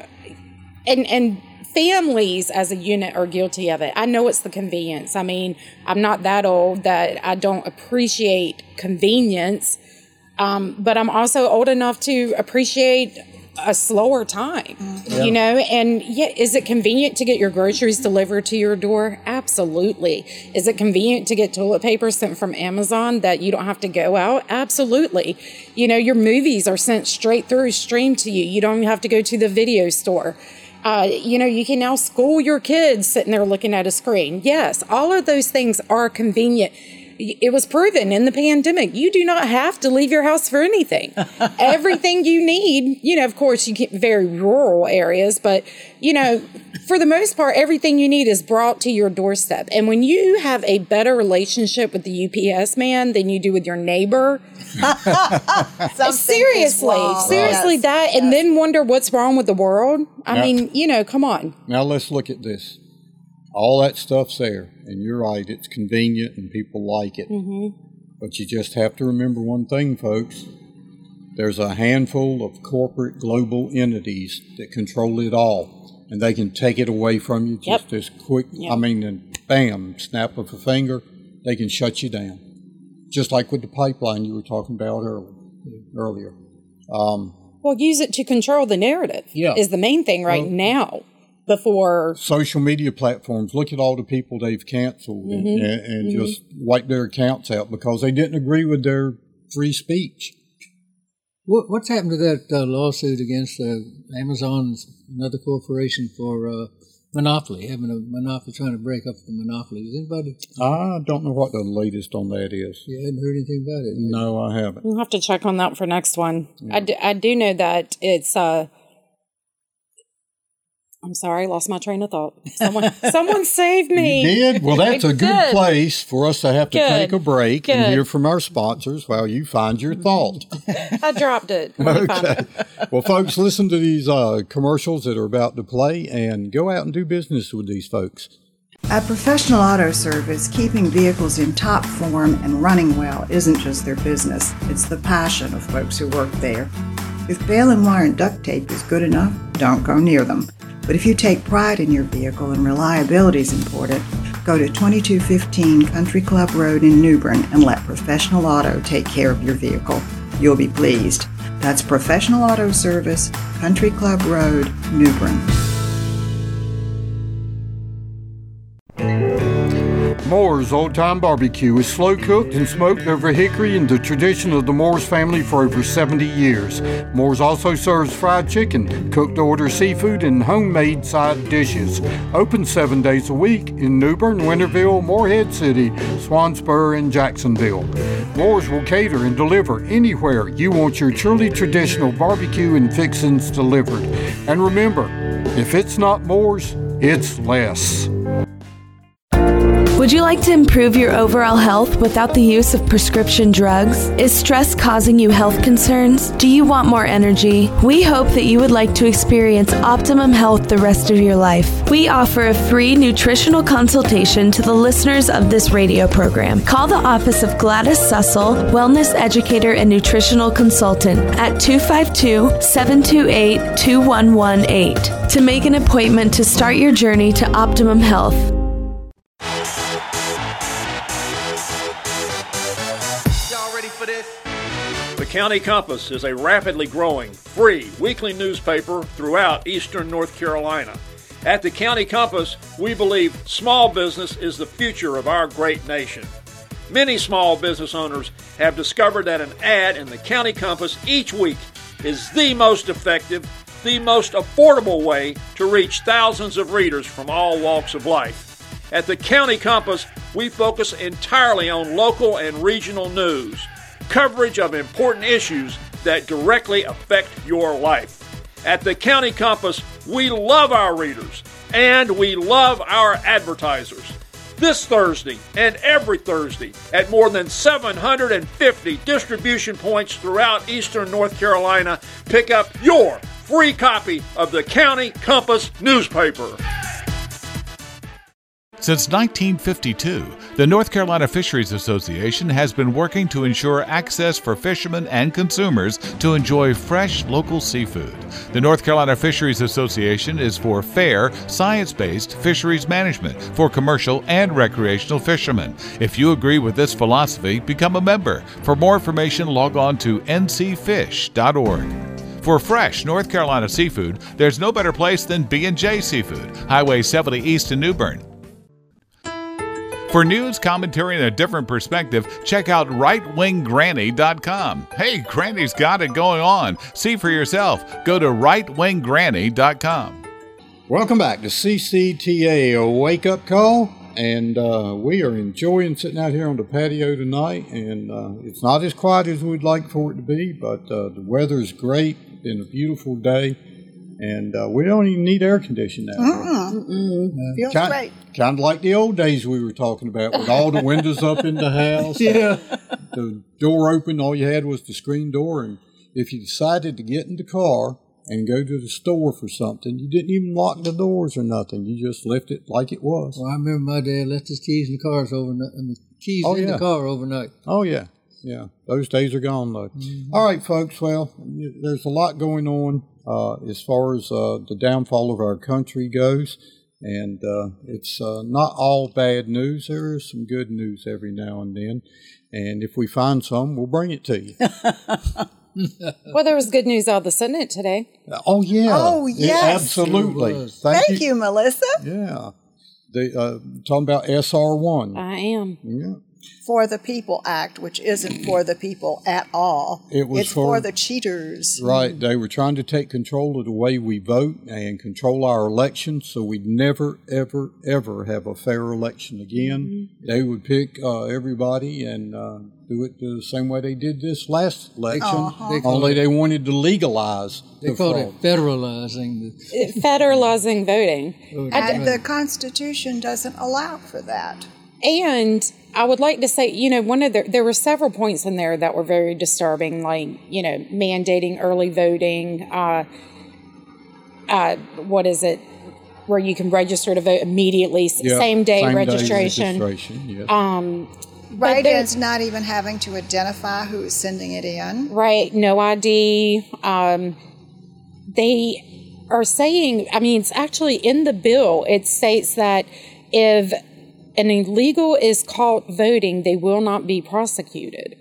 and families as a unit are guilty of it. I know it's the convenience. I mean, I'm not that old that I don't appreciate convenience. But I'm also old enough to appreciate a slower time, and is it convenient to get your groceries delivered to your door? Absolutely. Is it convenient to get toilet paper sent from Amazon that you don't have to go out? Absolutely. Your movies are sent straight through, streamed to you. You don't have to go to the video store. You can now school your kids sitting there looking at a screen. Yes, all of those things are convenient. It was proven in the pandemic. You do not have to leave your house for anything. Everything you need, of course, you get very rural areas, but, for the most part, everything you need is brought to your doorstep. And when you have a better relationship with the UPS man than you do with your neighbor, seriously, and then wonder what's wrong with the world. I mean, come on.
Now let's look at this. All that stuff's there, and you're right, it's convenient and people like it. But you just have to remember one thing, folks. There's a handful of corporate global entities that control it all, and they can take it away from you just as quick. And bam, snap of a finger, they can shut you down. Just like with the pipeline you were talking about earlier.
Well, use it to control the narrative is the main thing now. Before
social media platforms, look at all the people they've canceled and just wiped their accounts out because they didn't agree with their free speech.
What's happened to that lawsuit against Amazon, another corporation, for monopoly, having a monopoly, trying to break up the monopoly? Is anybody?
I don't know what the latest on that is.
You hadn't heard anything about it?
No, I haven't.
We'll have to check on that for next one. Yeah. I do know that it's I'm sorry, lost my train of thought. Someone saved me.
You did? Well, that's a good place for us to have to take a break and hear from our sponsors while you find your thought.
I dropped it.
Okay. Well, folks, listen to these commercials that are about to play and go out and do business with these folks.
At Professional Auto Service, keeping vehicles in top form and running well isn't just their business. It's the passion of folks who work there. If baling wire and duct tape is good enough, don't go near them. But if you take pride in your vehicle and reliability is important, go to 2215 Country Club Road in New Bern and let Professional Auto take care of your vehicle. You'll be pleased. That's Professional Auto Service, Country Club Road, New Bern.
Moore's Old Time Barbecue is slow cooked and smoked over hickory in the tradition of the Moore's family for over 70 years. Moore's also serves fried chicken, cooked to order seafood, and homemade side dishes. Open 7 days a week in New Bern, Winterville, Morehead City, Swansboro, and Jacksonville. Moore's will cater and deliver anywhere you want your truly traditional barbecue and fixings delivered. And remember, if it's not Moore's, it's less.
Would you like to improve your overall health without the use of prescription drugs? Is stress causing you health concerns? Do you want more energy? We hope that you would like to experience optimum health the rest of your life. We offer a free nutritional consultation to the listeners of this radio program. Call the office of Gladys Sussel, Wellness Educator and Nutritional Consultant at 252-728-2118 to make an appointment to start your journey to optimum health.
The County Compass is a rapidly growing, free, weekly newspaper throughout eastern North Carolina. At the County Compass, we believe small business is the future of our great nation. Many small business owners have discovered that an ad in the County Compass each week is the most effective, the most affordable way to reach thousands of readers from all walks of life. At the County Compass, we focus entirely on local and regional news, coverage of important issues that directly affect your life. At the County Compass, we love our readers and we love our advertisers. This Thursday and every Thursday at more than 750 distribution points throughout eastern North Carolina, pick up your free copy of the County Compass newspaper.
Since 1952, the North Carolina Fisheries Association has been working to ensure access for fishermen and consumers to enjoy fresh local seafood. The North Carolina Fisheries Association is for fair, science-based fisheries management for commercial and recreational fishermen. If you agree with this philosophy, become a member. For more information, log on to ncfish.org. For fresh North Carolina seafood, there's no better place than B&J Seafood, Highway 70 East in New Bern. For news, commentary, and a different perspective, check out rightwinggranny.com. Hey, Granny's got it going on. See for yourself. Go to rightwinggranny.com.
Welcome back to CCTA, a wake-up call. And we are enjoying sitting out here on the patio tonight. And it's not as quiet as we'd like for it to be, but the weather's great. It's been a beautiful day. And we don't even need air conditioning now.
Feels great.
Kind of like the old days we were talking about, with all the windows up in the house. Yeah. The door open, all you had was the screen door. And if you decided to get in the car and go to the store for something, you didn't even lock the doors or nothing. You just left it like it was.
Well, I remember my dad left his keys in the cars overnight, and the keys in the car overnight.
Oh, yeah. Yeah. Those days are gone, though. Mm-hmm. All right, folks. Well, there's a lot going on. As far as the downfall of our country goes, and it's not all bad news. There is some good news every now and then, and if we find some, we'll bring it to you.
Well, there was good news out of the Senate today.
Oh, yeah.
Oh, yes.
Absolutely.
Thank you, Melissa.
Yeah. Talking about SR1.
I am.
Yeah.
For the People Act, which isn't for the people at all. It's for the cheaters.
Right. They were trying to take control of the way we vote and control our elections, so we'd never, ever, ever have a fair election again. Mm-hmm. They would pick everybody and do it the same way they did this last election, only they wanted to legalize
They called it federalizing.
Federalizing voting.
And the Constitution doesn't allow for that.
And I would like to say, there were several points in there that were very disturbing, like, mandating early voting, what is it, where you can register to vote immediately, same day registration.
Yes.
Write-ins not even having to identify who is sending it in.
Right, no ID. They are saying, I mean, it's actually in the bill, it states that if an illegal is caught voting, they will not be prosecuted.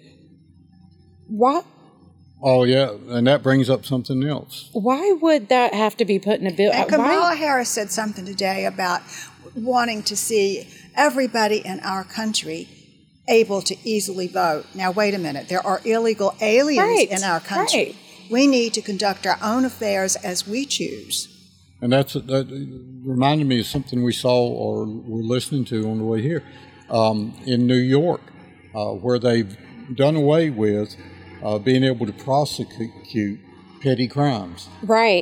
What?
Oh, yeah, and that brings up something else.
Why would that have to be put in a bill?
And Kamala Harris said something today about wanting to see everybody in our country able to easily vote. Now, wait a minute. There are illegal aliens in our country. Right. We need to conduct our own affairs as we choose.
And that reminded me of something we saw or were listening to on the way here in New York, where they've done away with being able to prosecute petty crimes.
Right.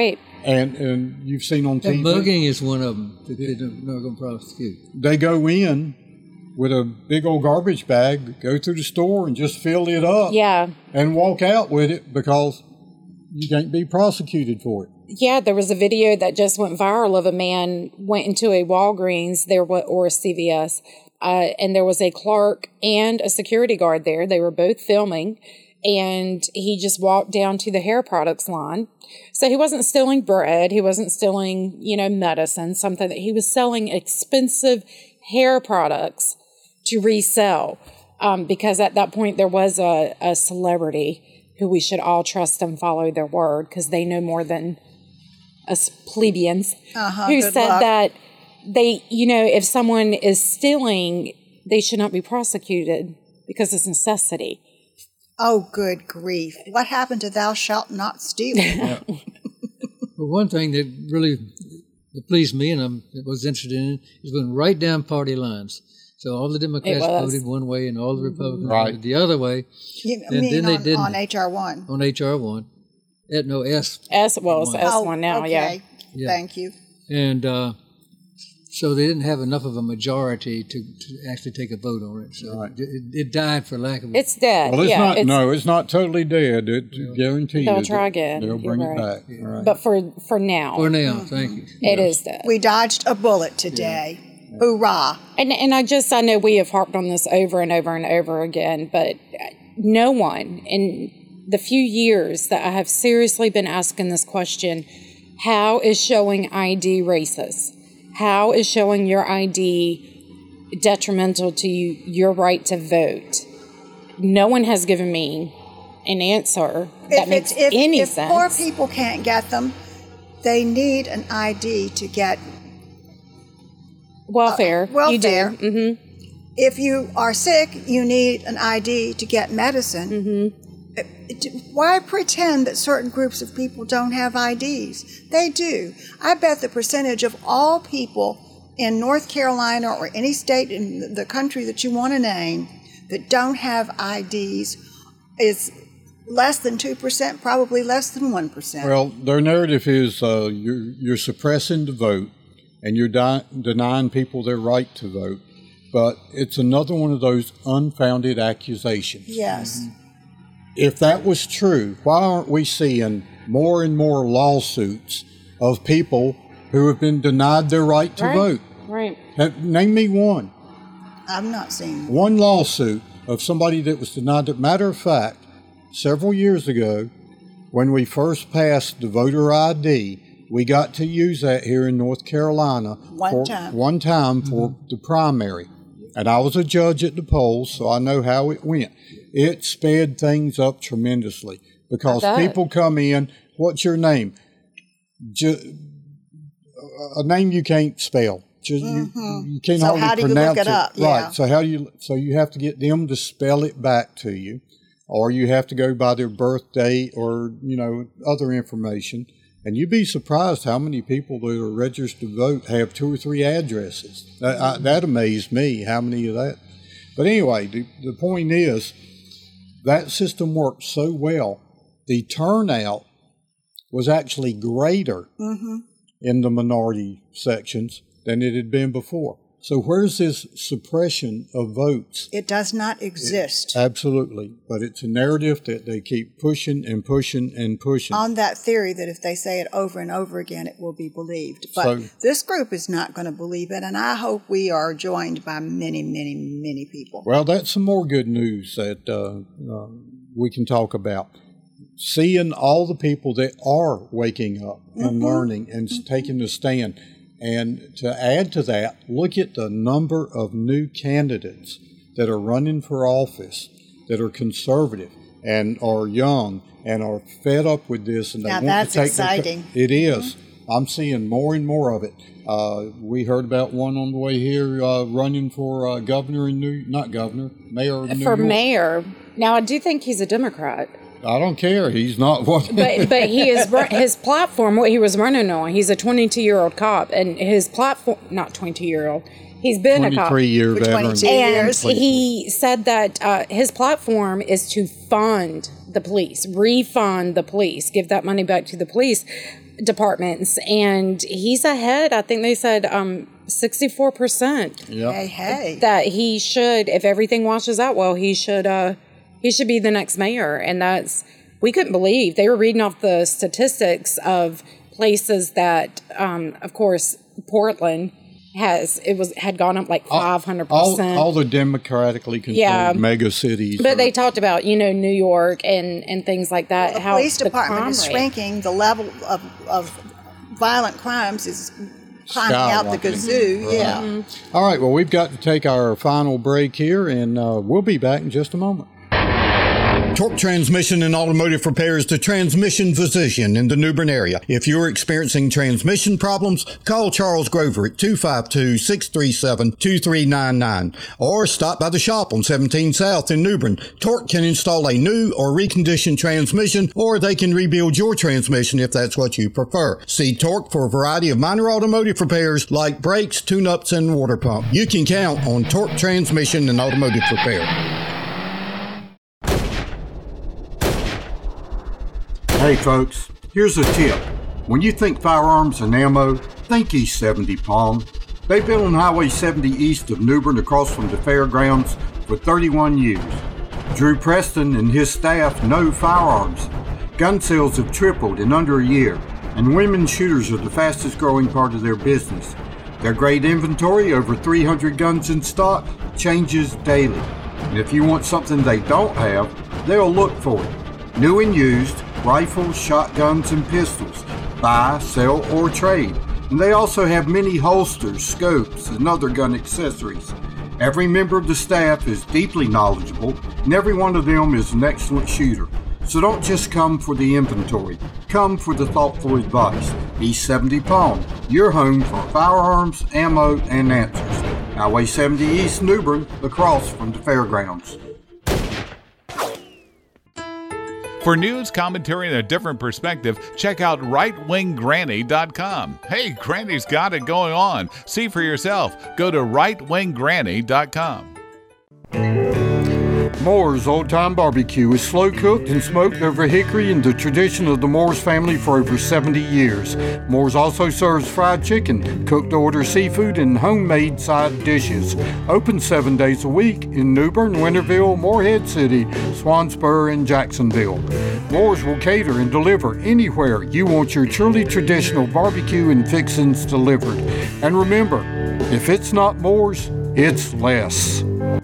And you've seen on TV.
Mugging is one of them that they're not going to prosecute.
They go in with a big old garbage bag, go through the store and just fill it up.
Yeah.
And walk out with it because you can't be prosecuted for it.
Yeah, there was a video that just went viral of a man went into a Walgreens there or a CVS, and there was a clerk and a security guard there. They were both filming, and he just walked down to the hair products line. So he wasn't stealing bread. He wasn't stealing, medicine, something that he was selling expensive hair products to resell, because at that point there was a celebrity who we should all trust and follow their word because they know more than us plebeians, who said that they, if someone is stealing, they should not be prosecuted because it's necessity.
Oh, good grief. What happened to thou shalt not steal?
Yeah. Well, one thing that really pleased me and I was interested in is going right down party lines. So all the Democrats voted one way and all the Republicans voted the other way.
You mean they didn't. On HR1?
On HR1. No, S.
Well, it's S1 now,
okay. Yeah. Thank you.
And so they didn't have enough of a majority to actually take a vote on it. So it died for lack of...
It's dead.
Well, it's not totally dead. Guaranteed.
They'll try again.
They'll bring it back.
Right.
But for now.
For now, thank you.
It is dead.
We dodged a bullet today. Yeah. Hoorah.
And I know we have harped on this over and over and over again, but no one in the few years that I have seriously been asking this question, how is showing ID racist? How is showing your ID detrimental to your right to vote? No one has given me an answer that makes any sense.
If poor people can't get them, they need an ID to get
welfare.
You do. Mm-hmm. If you are sick, you need an ID to get medicine.
Mm-hmm.
Why pretend that certain groups of people don't have IDs? They do. I bet the percentage of all people in North Carolina or any state in the country that you want to name that don't have IDs is less than 2%, probably less than 1%.
Well, their narrative is you're suppressing the vote and you're denying people their right to vote. But it's another one of those unfounded accusations.
Yes.
Mm-hmm. If that was true, why aren't we seeing more and more lawsuits of people who have been denied their right to vote?
Right.
Name me one.
I've not seen
one lawsuit of somebody that was denied. Matter of fact, several years ago, when we first passed the voter ID, we got to use that here in North Carolina one time for the primary. And I was a judge at the polls, so I know how it went. It sped things up tremendously because people come in, what's your name? A name you can't spell. You can't hardly pronounce it. Right. Yeah. So you have to get them to spell it back to you, or you have to go by their birth date or, other information. And you'd be surprised how many people that are registered to vote have 2 or 3 addresses. That amazed me, how many of that. But anyway, the point is, that system worked so well, the turnout was actually greater in the minority sections than it had been before. So where's this suppression of votes?
It does not exist.
Absolutely. But it's a narrative that they keep pushing and pushing and pushing.
On that theory that if they say it over and over again, it will be believed. But this group is not going to believe it, and I hope we are joined by many, many, many people.
Well, that's some more good news that we can talk about. Seeing all the people that are waking up and learning and taking a stand. And to add to that, look at the number of new candidates that are running for office that are conservative and are young and are fed up with this. And they
now
want
that's
to take
exciting.
It is. I'm seeing more and more of it. We heard about one on the way here running for governor in mayor of New York.
Mayor. Now, I do think he's a Democrat.
I don't care. He's not one.
But he is his platform. What he was running on. He's a 22-year-old cop, and his platform. Not 22-year-old. He's been a cop
23-year veteran.
And he said that his platform is to fund the police, refund the police, give that money back to the police departments, and he's ahead. I think they said 64%.
Yep.
Hey.
That he should, if everything washes out well, he should be the next mayor. And we couldn't believe. They were reading off the statistics of places that, of course, Portland had gone up like 500%.
All the democratically controlled mega cities.
But they talked about, New York and things like that.
Well, the police department is shrinking. The level of violent crimes is climbing out the kazoo. Yeah.
Mm-hmm. All right. Well, we've got to take our final break here, and we'll be back in just a moment. Torque Transmission and Automotive Repair is the transmission physician in the New Bern area. If you're experiencing transmission problems, call Charles Grover at 252-637-2399 or stop by the shop on 17 South in New Bern. Torque can install a new or reconditioned transmission, or they can rebuild your transmission if that's what you prefer. See Torque for a variety of minor automotive repairs like brakes, tune-ups, and water pump. You can count on Torque Transmission and Automotive Repair.
Hey folks, here's a tip. When you think firearms and ammo, think East 70 Palm. They've been on Highway 70 east of New Bern across from the fairgrounds for 31 years. Drew Preston and his staff know firearms. Gun sales have tripled in under a year, and women shooters are the fastest growing part of their business. Their great inventory, over 300 guns in stock, changes daily. And if you want something they don't have, they'll look for it. New and used, rifles, shotguns, and pistols. Buy, sell, or trade. And they also have many holsters, scopes, and other gun accessories. Every member of the staff is deeply knowledgeable, and every one of them is an excellent shooter. So don't just come for the inventory. Come for the thoughtful advice. East 70 Palm, your home for firearms, ammo, and answers. Highway 70 East New Bern, across from the fairgrounds.
For news, commentary, and a different perspective, check out rightwinggranny.com. Hey, Granny's got it going on. See for yourself. Go to rightwinggranny.com.
Moore's Old Time Barbecue is slow cooked and smoked over hickory in the tradition of the Moore's family for over 70 years. Moore's also serves fried chicken, cooked to order seafood, and homemade side dishes. Open 7 days a week in New Bern, Winterville, Morehead City, Swansboro, and Jacksonville. Moore's will cater and deliver anywhere you want your truly traditional barbecue and fixings delivered. And remember, if it's not Moore's, it's less.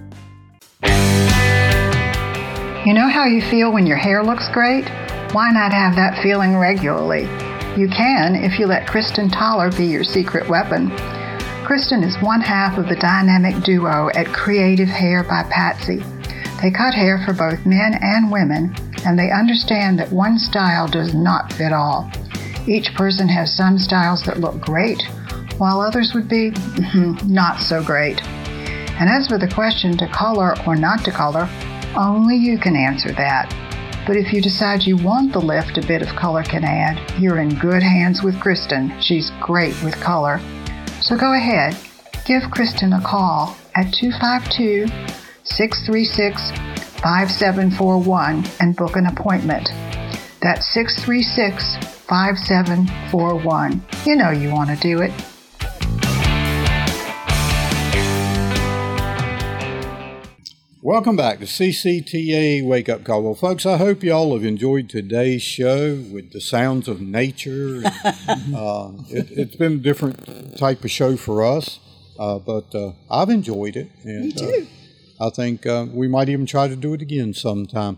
You know how you feel when your hair looks great? Why not have that feeling regularly? You can if you let Kristen Toller be your secret weapon. Kristen is one half of the dynamic duo at Creative Hair by Patsy. They cut hair for both men and women, and they understand that one style does not fit all. Each person has some styles that look great, while others would be not so great. And as for the question to color or not to color, only you can answer that. But if you decide you want the lift a bit of color can add, you're in good hands with Kristen. She's great with color. So go ahead, give Kristen a call at 252-636-5741 and book an appointment. That's 636-5741. You know you want to do it.
Welcome back to CCTA Wake Up Call. Well, folks, I hope you all have enjoyed today's show with the sounds of nature. It's been a different type of show for us, but I've enjoyed it. And,
Me too.
I think we might even try to do it again sometime.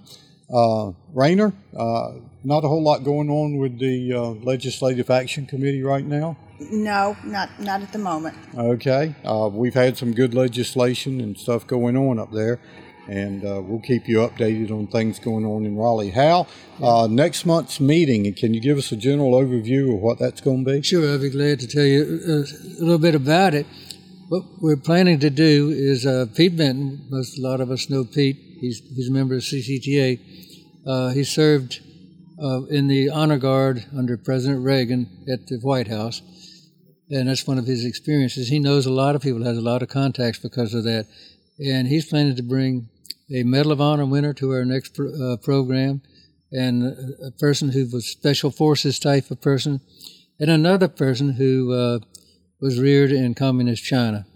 Rainer, not a whole lot going on with the Legislative Action Committee right now?
No, not at the moment.
Okay. We've had some good legislation and stuff going on up there, and we'll keep you updated on things going on in Raleigh. Hal, next month's meeting, can you give us a general overview of what that's going to be?
Sure, I'll be glad to tell you a little bit about it. What we're planning to do is Pete Benton, a lot of us know Pete, he's a member of CCTA. He served in the Honor Guard under President Reagan at the White House. And that's one of his experiences. He knows a lot of people, has a lot of contacts because of that. And he's planning to bring a Medal of Honor winner to our next program, and a person who was Special Forces type of person, and another person who was reared in communist China.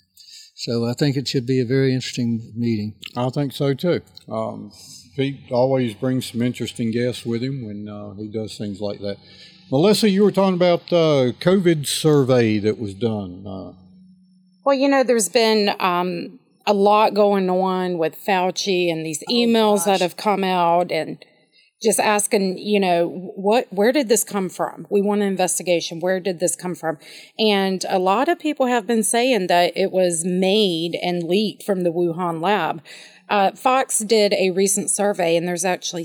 So I think it should be a very interesting meeting.
I think so, too. Pete always brings some interesting guests with him when he does things like that. Melissa, you were talking about the COVID survey that was done.
Well, there's been a lot going on with Fauci and these emails that have come out, and just asking, where did this come from? We want an investigation. Where did this come from? And a lot of people have been saying that it was made and leaked from the Wuhan lab. Fox did a recent survey, and there's actually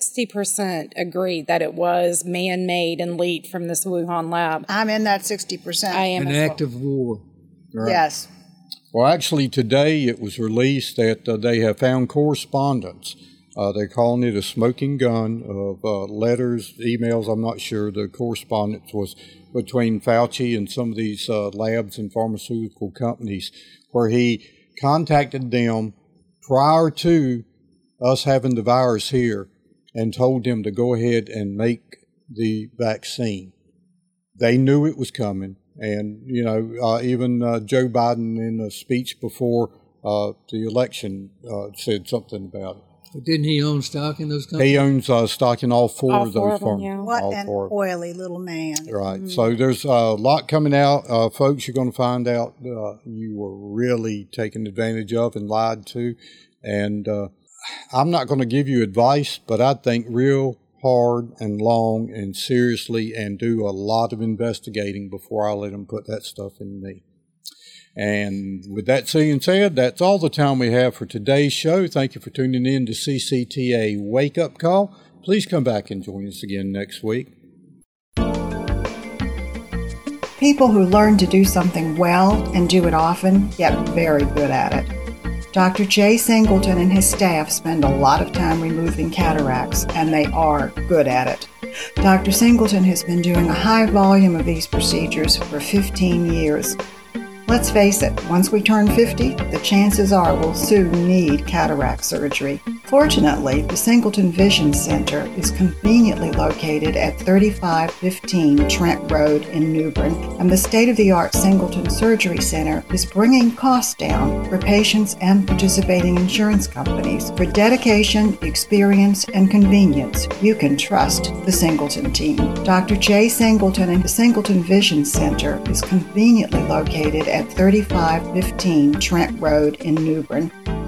60% agree that it was man-made and leaked from this Wuhan lab.
I'm in that 60%.
I am
an act of war.
Right.
Yes.
Well, actually, today it was released that they have found correspondence. They're calling it a smoking gun of letters, emails. I'm not sure. The correspondence was between Fauci and some of these labs and pharmaceutical companies, where he contacted them prior to us having the virus here and told them to go ahead and make the vaccine. They knew it was coming. And, even Joe Biden in a speech before the election said something about it.
But didn't he own stock in those companies?
He owns stock in all four of those firms.
Yeah.
What an oily little man.
Right. Mm-hmm. So there's a lot coming out. Folks, you're going to find out you were really taken advantage of and lied to. And I'm not going to give you advice, but I think real hard and long and seriously, and do a lot of investigating before I let them put that stuff in me. And with that being said, that's all the time we have for today's show. Thank you for tuning in to CCTA Wake Up Call. Please come back and join us again next week.
People who learn to do something well and do it often get very good at it. Dr. Jay Singleton and his staff spend a lot of time removing cataracts, and they are good at it. Dr. Singleton has been doing a high volume of these procedures for 15 years. Let's face it, once we turn 50, the chances are we'll soon need cataract surgery. Fortunately, the Singleton Vision Center is conveniently located at 3515 Trent Road in New Bern, and the state-of-the-art Singleton Surgery Center is bringing costs down for patients and participating insurance companies. For dedication, experience, and convenience, you can trust the Singleton team. Dr. Jay Singleton and the Singleton Vision Center is conveniently located at 3515 Trent Road in New Bern.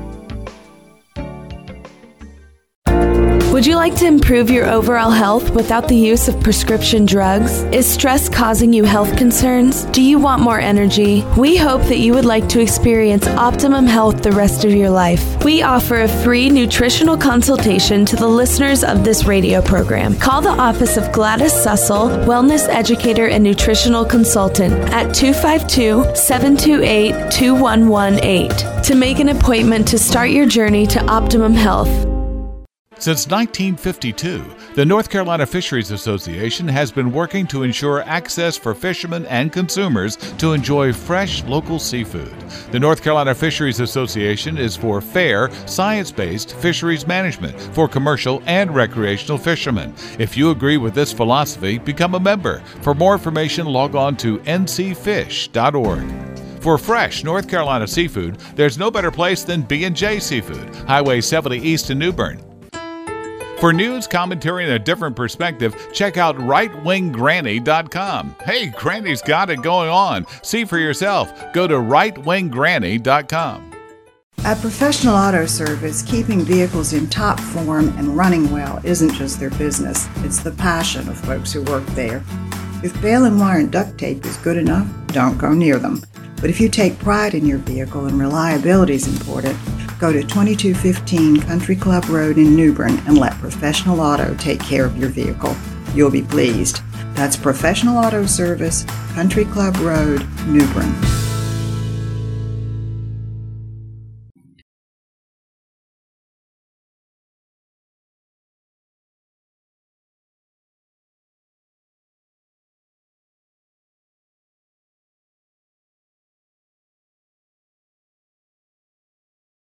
Would you like to improve your overall health without the use of prescription drugs? Is stress causing you health concerns? Do you want more energy? We hope that you would like to experience optimum health the rest of your life. We offer a free nutritional consultation to the listeners of this radio program. Call the office of Gladys Sussel, Wellness Educator and Nutritional Consultant at 252-728-2118 to make an appointment to start your journey to optimum health.
Since 1952, the North Carolina Fisheries Association has been working to ensure access for fishermen and consumers to enjoy fresh local seafood. The North Carolina Fisheries Association is for fair, science-based fisheries management for commercial and recreational fishermen. If you agree with this philosophy, become a member. For more information, log on to ncfish.org. For fresh North Carolina seafood, there's no better place than B&J Seafood, Highway 70 East in New Bern. For news, commentary, and a different perspective, check out rightwinggranny.com. Hey, Granny's got it going on. See for yourself. Go to rightwinggranny.com.
At Professional Auto Service, keeping vehicles in top form and running well isn't just their business. It's the passion of folks who work there. If baling wire and duct tape is good enough, don't go near them. But if you take pride in your vehicle and reliability is important, go to 2215 Country Club Road in New Bern and let Professional Auto take care of your vehicle. You'll be pleased. That's Professional Auto Service, Country Club Road, New Bern.